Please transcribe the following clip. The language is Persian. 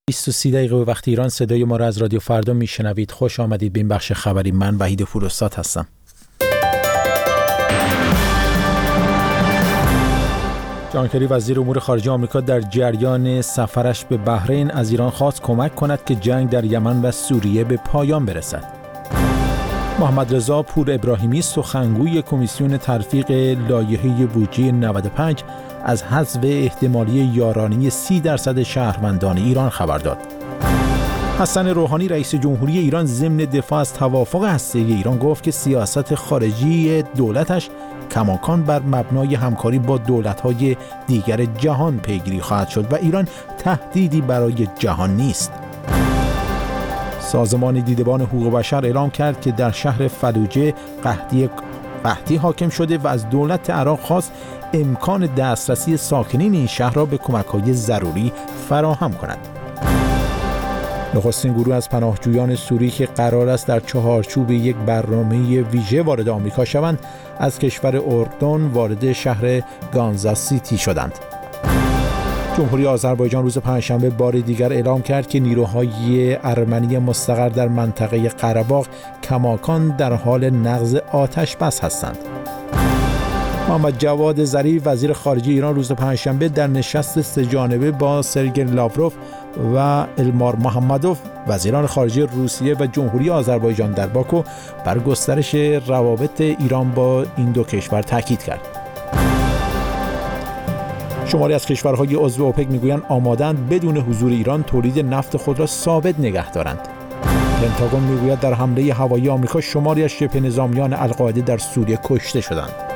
20 دقیقه به وقت ایران صدای ما را از رادیو فردا میشنوید. خوش آمدید به این بخش خبری. من وحید پوراستاد هستم. جان کری وزیر امور خارجه آمریکا در جریان سفرش به بحرین از ایران خواست کمک کند که جنگ در یمن و سوریه به پایان برسد. محمد رضا پور ابراهیمی سخنگوی کمیسیون تلفیق لایحه بودجه 95 از حذف احتمالی یارانه 30% شهروندان ایران خبر داد. حسن روحانی رئیس جمهوری ایران ضمن دفاع از توافق هسته‌ای ایران گفت که سیاست خارجی دولتش کماکان بر مبنای همکاری با دولت‌های دیگر جهان پیگیری خواهد شد و ایران تهدیدی برای جهان نیست. سازمان دیدبان حقوق بشر اعلام کرد که در شهر فلوجه قحطی حاکم شده و از دولت عراق خواست امکان دسترسی ساکنین این شهر را به کمک‌های ضروری فراهم کند. نخستین گروه از پناهجویان سوری که قرار است در چهارچوب یک برنامه ویژه وارد آمریکا شوند، از کشور اردن وارد شهر گانزا سیتی شدند. جمهوری آذربایجان روز پنجشنبه بار دیگر اعلام کرد که نیروهای ارمنی مستقر در منطقه قره‌باغ کماکان در حال نقض آتش بس هستند. محمد جواد ظریف وزیر خارجه ایران روز پنجشنبه در نشست سه‌جانبه با سرگئی لاوروف و المار محمدوف وزیران خارجه روسیه و جمهوری آذربایجان در باکو بر گسترش روابط ایران با این دو کشور تاکید کرد. شماری از کشورهای عضو اوپک میگویند آماده‌اند بدون حضور ایران تولید نفت خود را ثابت نگه دارند. پنتاگون میگوید در حمله هوایی آمریکا شماری از شبه نظامیان القاعده در سوریه کشته شدند.